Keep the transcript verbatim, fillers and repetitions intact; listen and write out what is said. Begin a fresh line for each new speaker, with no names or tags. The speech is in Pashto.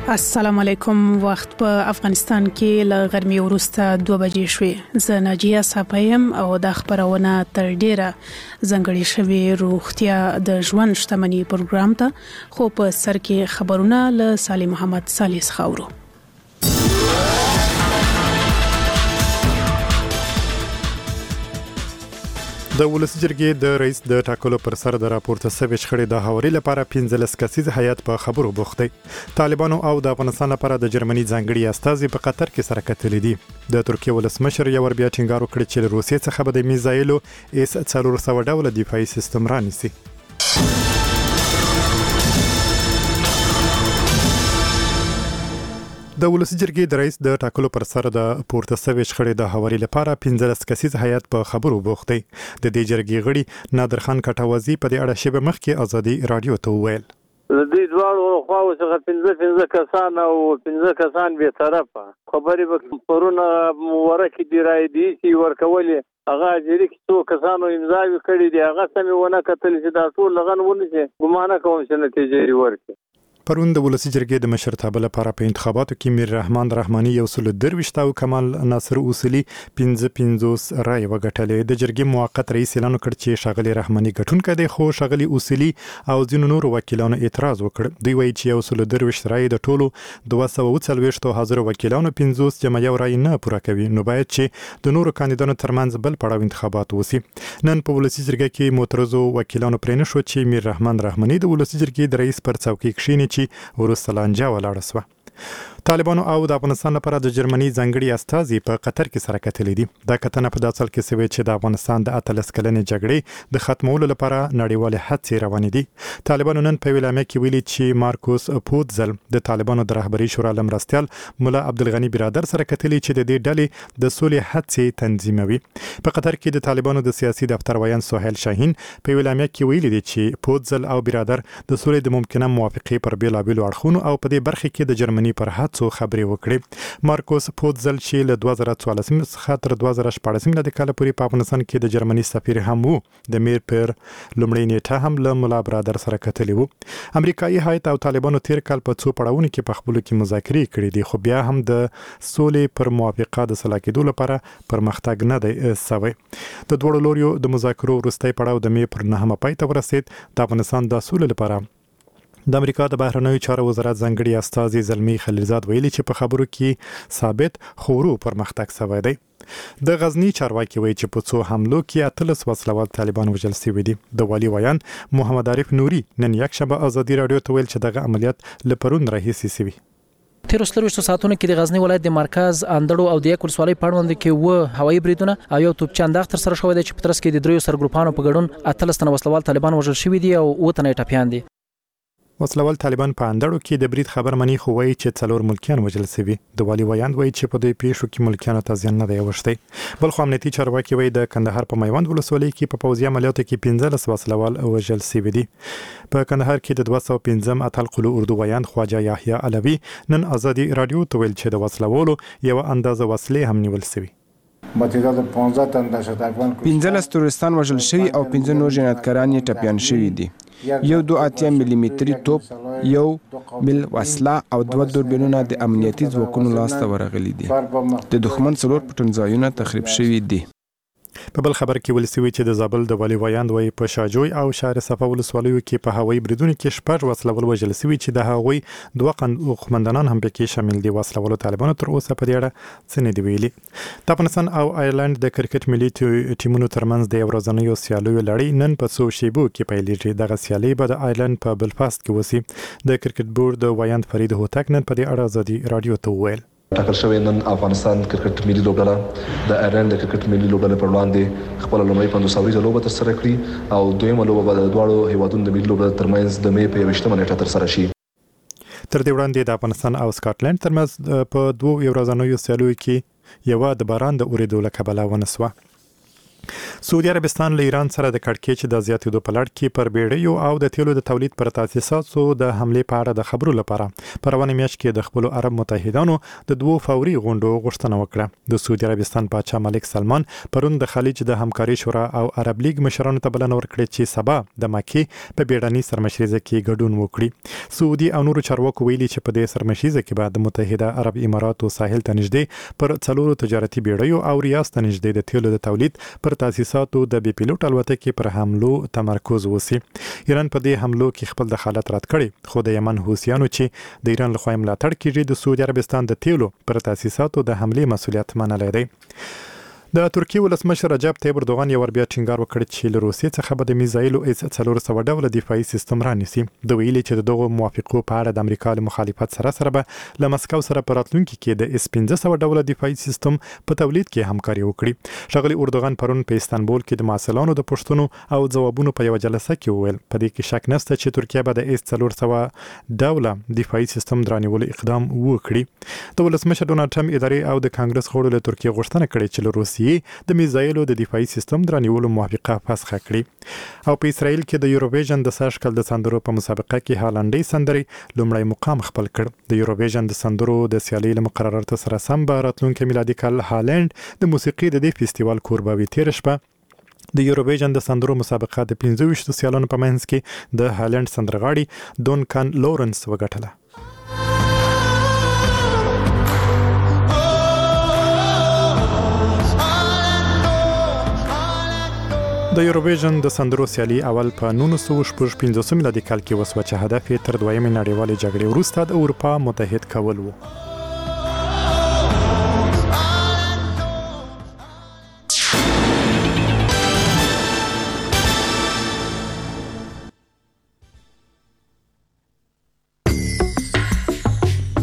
السلام علیکم. وخت په افغانستان کې ل غرمې وروسته دوه بجې شوې. زه ناجیه صاحبم او د خبرونه تر ډیره ځنګړې شوې روغتیا د ژوند شتمنۍ پروګرام ته خو په سر کې خبرونه ل صالح محمد صالح خاورو.
د ولسی جرګې د رئیس د ټاکلو پر سر د راپورته سوي شخړې د هواري لپاره پنځلس کسیز هیئت په خبرو بوخت دی. طالبانو او د افغانستان لپاره د جرمني ځانګړي استازي په قطر کې سره کتلې دي. د ترکیه ولسمشر یو ور بیا ټینګار وکړ چې روسیې څخه به د میزایلو اس څلور سوه ډوله دفاعي سیستم رانیسي. د ولسی جرګې د رئیس د ټاکلو پر سر د پورته سوي شخړې د هواري لپاره پنځلس کسیز هیئت په خبرو بوخت دی. د دې جرګې غړي نادر خان کټوازی په دې اړه شبه مخکې ازادي رادیو ته وویل.
د دې دواړو خواو څخه پنځه پنځه کسان او پنځه کسان به طرفه خبرې به پرونه ورکه دی راي دي چې ورکولې هغه جری کې څو کسانو امضا وکړي دي هغه سمې ونه کتل چې دا ټول لغن ونه شي ګمانه کوم چې نتیجې ورکړي.
پرون د ولسی جرګې د مشرتابه لپاره په انتخاباتو کې میر رحمان رحماني یو سل درويشت او کمال ناصر اصلي پنځه پنځوس رای وګټلې. د جرګې موقت رئیس اعلان وکړ چې شغلي رحماني ګټونکو دی خو شغلي اصلي او ځینو نور وکیلانو اعتراض وکړ. دوی وایي چې یو سل درويشت رای د ټولو دوه سوه وڅلويشت حاضر وکیلانو پنځوس جمع یو رای نه پوره کوي نو باید چې د نورو کاندیدانو ترمنځ بل پړاو انتخابات وسی. نن په ولسی جرګې کې معترضو وکیلانو پرې نه شو چې میر رحمان رحماني د ولسی جرګې د رئیس پر څوکۍ کښینی ورسته لانجه ولاړه سوه. طالبانو او د افغانستان لپاره د جرمني ځانګړي استازي په قطر کې سره کتلې دي. دا کتنه په داسل کې سوي چې د افغانستان د اتلس کلنې جګړې د ختمولو لپاره نړیوال هڅې روانې دي. طالبانو نن په ویلامه کې ویلي چې مارکوس پوتزل د طالبانو د رهبري شورا لمرستيال مولا عبدالغني برادر سره کتلې چې د دې ډلې د سولې هڅې تنظیموي. په قطر کې د طالبانو د سیاسي دفتر ویان سهیل شاهین په ویلامه کې ویلي دي چې پوتزل او برادر د سولې د ممکنه موافقې پر بیلابیلو اړخونو او په دې برخه کې د جرمني پر څو خبرې وکړي. مارکوس پوتزل چې له دوه زره څوارلس څخه تر دوه زره شپاړس د کال پورې په افغانستان کې د جرمني سفیر هم وو. د میر پر لومړی نیټه هم له مولا برادر سره کتلی وو. امریکایي هیئت او طالبانو تیر کال په څو پړاوونو کې په خپلو کې مذاکرې کړې دي خو بیا هم د سولې پر موافقه د سلا کېدو لپاره پرمختګ نه دی سوی. د دوړو لوريو د مذاکرو وروستي پړاو د مې پر نهمه پای ته ورسید. د افغانستان د سولې لپاره د امریکا د بهرنیو چارو وزارت ځانګړي استازي زلمی خلیلزاد ویلي چې په خبرو کې ثابت خورو پرمختګ شوی دی. د غزنی چارواکي وایي چې په څو حملو کې اتلس وسلوال طالبان وژل شوي دي. د والي ویان محمد عارف نوري نن یک شنبه ازادي رادیو ته ویل چې دغه عملیات لپرون راهیسي شوی.
تیر وسلويشتو ساعتونو کې د غزنی ولایت د مرکز اندړو او د یک ولسوالۍ پړوند کې و هوایي بریدونه او یو توپ چانداغ تر سره شوی دی چې په ترڅ کې د دریو سرګروپانو په ګډون اتلس تنه وسلوال طالبان وژل شوي دي او اووه تنه ټپیان دي.
وسلوال طالبان په اندړو کې د برید خبر مني خو وایي چې څلور ملکیان وژل شوي. د والي ویاند وایي چې په دې پیښو کې ملکیانو ته زیان نه دی اوښتی. بل خو امنیتي چارواکي وایي د کندهار په میوند ولسوالۍ کې په پوځي عملیاتو کې پنځلس وسلوال وژل شوي دي. په کندهار کې د دوه سوه پنځم اتل قلو اردو ویاند خواجه یحیی علوي نن ازادي رادیو ته ویل چې د وسلوالو یو اندازه وسلې هم نیول شوي.
پنځلس تورستان وژل شوي او پنځه نور جنایتکاران یې ټپیان شوي دي. یو دو اتیا ملي متري توپ یو مل وسله او دوه دوربینونه د امنیتي ځواکونو لاسته ورغلي دي. د دښمن څلور پټنځایونه تخریب شوي دي.
په بل خبر کې ولسوي چې د زابل د والي ویاند وایي په شاجوی او شهر صفا ولسوالیو کې په هوایي بریدونو کې شپږ وسلوال وژل شوي چې د هغوی دوه قومندانان هم پکې شامل دي. وسلوالو طالبانو تر اوسه په دې اړه څه نه دي ویلي. د افغانستان او آیرلند د کرکټ ملي ټیمونو ترمنځ د یو ورځنیو سیالیو لړۍ نن په څو شیبو کې پیلېږي. دغه سیالي به د آیرلند په بلفاست کې وسی. د کرکټ بورډ د ویاند فرید هوتک نن په دې اړه ازادي رادیو ته وویل.
ټاکل شوی نن افغانستان کرکټ ملي لوبډله د آیرلند د کرکټ ملي لوبډلې پر وړاندې خپل لومړی پنځوس اوریزه لوبه ترسره کړي او دویمه لوبه به د دواړو هیوادونو د ملي لوبډلو ترمنځ د مې په یوویشتمه نیټه ترسره شي.
تر دې وړاندې د افغانستان او سکاټلند ترمنځ په دوو ورځنیو سیالیو کې یو د باران د اورېدو له کبله ونسوه. سعودي عربستان له ایران سره د کړکېچ د زیاتېدو په لړ کې پر بیړیو او د تیلو د تولید پر تاسیساتو د حمله په اړه د خبرو لپاره په روانه میاشت کې د خپل عرب متحدانو د دوو فوري غونډو غوښتنه وکړه. د سعودي عربستان پاچا ملک سلمان پرون د خلیج د همکاري شورا او عرب لیگ مشرانو ته بلنه ورکړه چې سبا د مکې په بیړني سرمشریزه کې ګډون وکړي. سعودي او نورو چارواکو ویلي چې په دې سرمشریزه کې به د متحده عرب اماراتو ساحل ته نږدې پر څلورو تجارتي بیړیو او ریاض ته نږدې د تیلو د تولید پر تاسیساتو د بي پیلوټ الوتکې پر حملو تمرکز وسی. ایران په دې حملو کې خپل دخالت رد کړي، خو د یمن حوثیانو چې د ایران لخوا ملاتړ کیږي د سعودي عربستان د تیلو پر تاسیساتو د حمله مسولیت منلی دی. د ترکیې ولسمشر رجب طیب اردوغان یو ور بیا ټینګار وکړ چې له روسیې څخه به د میزایلو اس څلور سوه ډوله دفاعي سیستم رانیسي. د ویلي چې دغه موافقو په اړه د امریکا له مخالفت سره سره به له مسکو سره په راتلونکي کې د اس پنځه سوه ډوله دفاعي سیستم په تولید کې همکاري وکړي. ښاغلي اردوغان پرون په استانبول کې د محصلانو د پوښتنو او ځوابونو په یو جلسه کې وویل په دې کې شک نشته چې ترکیه به د اس څلور سوه ډوله دفاعي سیستم درانیولو اقدام وکړي. د ولسمشر ډونالد ټرمپ ادارې او د کانګرس غړو له ترکیې غوښتنه کړې چې له روسیې د میزایلو د دفاعي سیستم درانیولو موافقه فسخه کړي. او په اسرائیل کې د یوروویژن د ساشکل د سندرو په مسابقه کې هالنډي سندري لومړی مقام خپل کړ. د یوروویژن د سندرو د سیالۍ له مقرراتو سره سم به راتلونکي میلادي کال هالند د موسیقي د دې فستیوال کوربه وي. تیر شپه د یوروویژن د سندرو مسابقه د پنځه ویشت سیالانو په منځ کې د هالند سندرغاړي دونکن لورنس وګټله. د یوروویژن د سندرو سیالي اول په نولس سوه شپږ پنځوس میلادي کال کې وسوه چې هدف یې تر دویمې نړیوالې جګړې وروسته د اروپا متحد کول و.